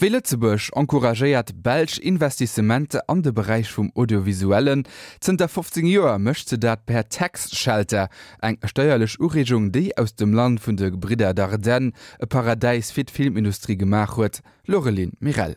Wie Lützeburg encouragéiert Belsch Investissemente an de Bereich vum Audiovisuellen. Zun der 15 Joer mëchte dat per Taxschalter eng steuerlech Urregung déi aus dem Land vun de Gebrider d'Ardennes e Paradeis fir d'Filmindustrie gemach huet. Laureline Mirel.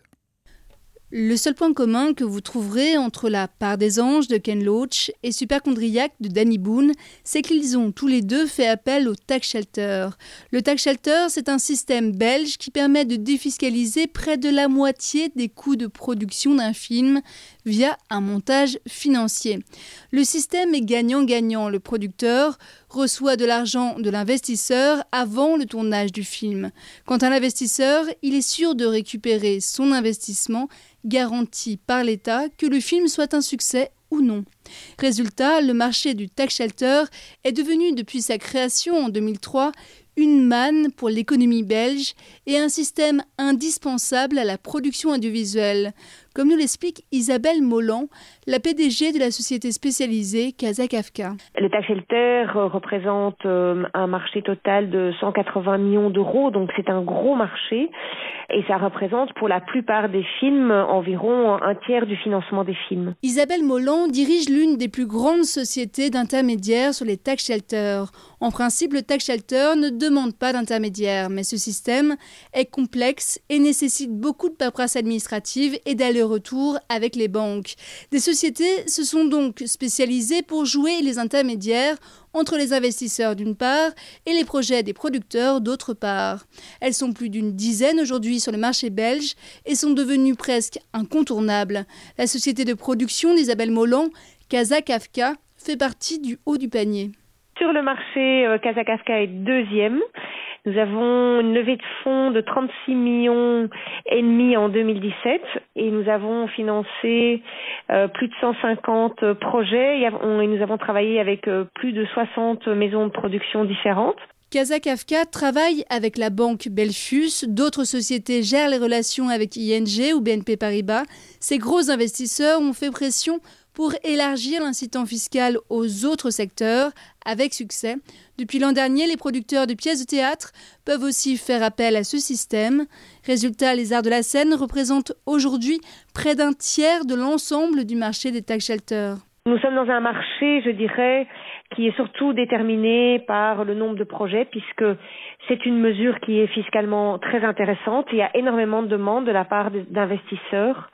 Le seul point commun que vous trouverez entre La Part des Anges de Ken Loach et Superchondriac de Danny Boone, c'est qu'ils ont tous les deux fait appel au tax shelter. Le tax shelter, c'est un système belge qui permet de défiscaliser près de la moitié des coûts de production d'un film via un montage financier. Le système est gagnant-gagnant. Le producteur reçoit de l'argent de l'investisseur avant le tournage du film. Quant à l'investisseur, il est sûr de récupérer son investissement garanti par l'État, que le film soit un succès ou non. Résultat, le marché du tax shelter est devenu depuis sa création en 2003 une manne pour l'économie belge et un système indispensable à la production audiovisuelle, comme nous l'explique Isabelle Molland, la PDG de la société spécialisée Casa Kafka. Le tax shelter représente un marché total de 180 millions d'euros, donc c'est un gros marché et ça représente pour la plupart des films environ un tiers du financement des films. Isabelle Molland dirige l'une des plus grandes sociétés d'intermédiaires sur les tax shelters. En principe, le tax shelter ne demande pas d'intermédiaire, mais ce système est complexe et nécessite beaucoup de paperasse administrative et d'aller-retour avec les banques. Des sociétés se sont donc spécialisées pour jouer les intermédiaires entre les investisseurs d'une part et les projets des producteurs d'autre part. Elles sont plus d'une dizaine aujourd'hui sur le marché belge et sont devenues presque incontournables. La société de production d'Isabelle Molland, Casa Kafka, fait partie du haut du panier. Sur le marché, Casa Kafka est deuxième. Nous avons une levée de fonds de 36 millions et demi en 2017 et nous avons financé plus de 150 projets et nous avons travaillé avec plus de 60 maisons de production différentes. Casa Kafka travaille avec la banque Belfius, d'autres sociétés gèrent les relations avec ING ou BNP Paribas. Ces gros investisseurs ont fait pression pour élargir l'incitant fiscal aux autres secteurs, avec succès. Depuis l'an dernier, les producteurs de pièces de théâtre peuvent aussi faire appel à ce système. Résultat, les arts de la scène représentent aujourd'hui près d'un tiers de l'ensemble du marché des tax shelters. Nous sommes dans un marché, je dirais, qui est surtout déterminé par le nombre de projets, puisque c'est une mesure qui est fiscalement très intéressante. Il y a énormément de demandes de la part d'investisseurs.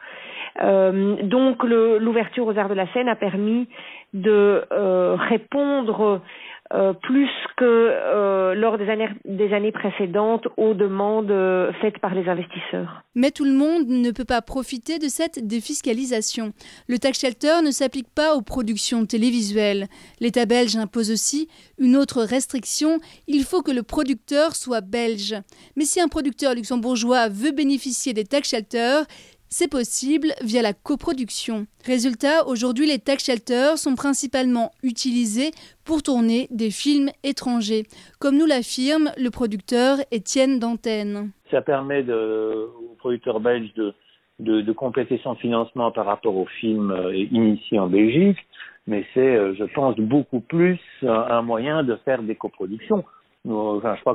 Donc l'ouverture aux arts de la scène a permis de répondre plus que lors des années précédentes aux demandes faites par les investisseurs. Mais tout le monde ne peut pas profiter de cette défiscalisation. Le tax shelter ne s'applique pas aux productions télévisuelles. L'État belge impose aussi une autre restriction, il faut que le producteur soit belge. Mais si un producteur luxembourgeois veut bénéficier des tax shelters, c'est possible via la coproduction. Résultat, aujourd'hui, les tax shelters sont principalement utilisés pour tourner des films étrangers, comme nous l'affirme le producteur Étienne Dantenne. Ça permet aux producteurs belges de compléter son financement par rapport aux films initiés en Belgique, mais c'est, je pense, beaucoup plus un moyen de faire des coproductions. Je crois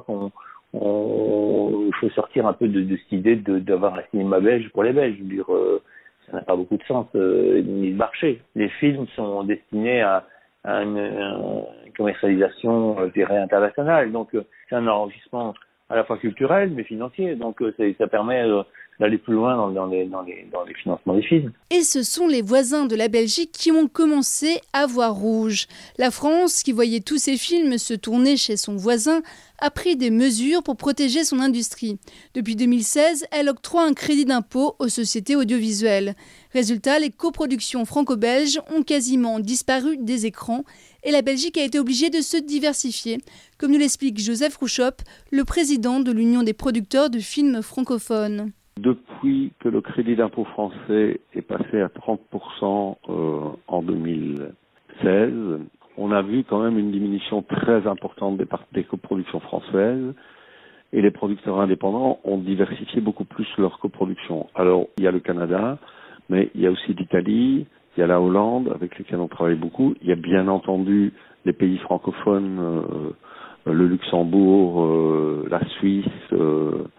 il faut sortir un peu de cette idée d'avoir un cinéma belge pour les Belges. Je veux dire, ça n'a pas beaucoup de sens ni de marché. Les films sont destinés à une commercialisation, je dirais, internationale. Donc, c'est un enrichissement à la fois culturel, mais financier. Donc, ça permet d'aller plus loin dans les financements des films. Et ce sont les voisins de la Belgique qui ont commencé à voir rouge. La France, qui voyait tous ses films se tourner chez son voisin, a pris des mesures pour protéger son industrie. Depuis 2016, elle octroie un crédit d'impôt aux sociétés audiovisuelles. Résultat, les coproductions franco-belges ont quasiment disparu des écrans et la Belgique a été obligée de se diversifier, comme nous l'explique Joseph Rouchop, le président de l'Union des producteurs de films francophones. Depuis que le crédit d'impôt français est passé à 30% en 2016, on a vu quand même une diminution très importante des coproductions françaises et les producteurs indépendants ont diversifié beaucoup plus leur coproduction. Alors, il y a le Canada, mais il y a aussi l'Italie, il y a la Hollande avec lesquels on travaille beaucoup, il y a bien entendu les pays francophones, le Luxembourg, la Suisse,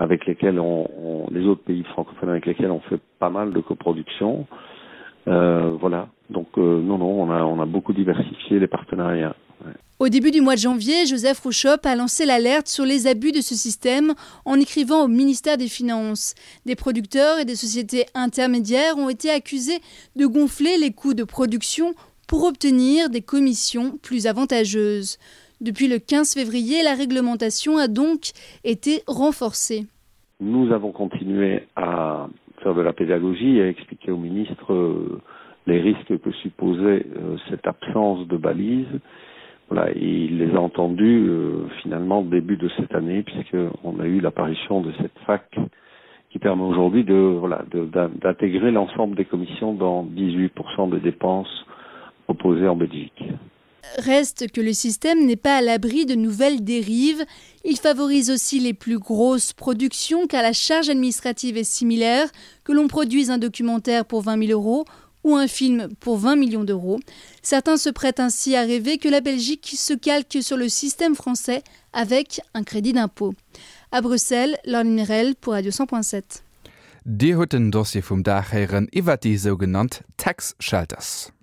avec lesquels les autres pays francophones avec lesquels on fait pas mal de coproduction. Voilà. Donc non, on a beaucoup diversifié les partenariats. Ouais. Au début du mois de janvier, Joseph Rouchop a lancé l'alerte sur les abus de ce système en écrivant au ministère des Finances. Des producteurs et des sociétés intermédiaires ont été accusés de gonfler les coûts de production pour obtenir des commissions plus avantageuses. Depuis le 15 février, la réglementation a donc été renforcée. Nous avons continué à faire de la pédagogie et à expliquer au ministre les risques que supposait cette absence de balises. Voilà, et il les a entendus finalement au début de cette année, puisqu'on a eu l'apparition de cette fac qui permet aujourd'hui d'intégrer l'ensemble des commissions dans 18% des dépenses proposées en Belgique. Reste que le système n'est pas à l'abri de nouvelles dérives. Il favorise aussi les plus grosses productions car la charge administrative est similaire, que l'on produise un documentaire pour 20 000 € ou un film pour 20 millions d'euros. Certains se prêtent ainsi à rêver que la Belgique se calque sur le système français avec un crédit d'impôt. À Bruxelles, Laure Mirel pour Radio 100.7. Die hueten Dossier vum Dachheieren iwwer die sogenannt Tax Shelters.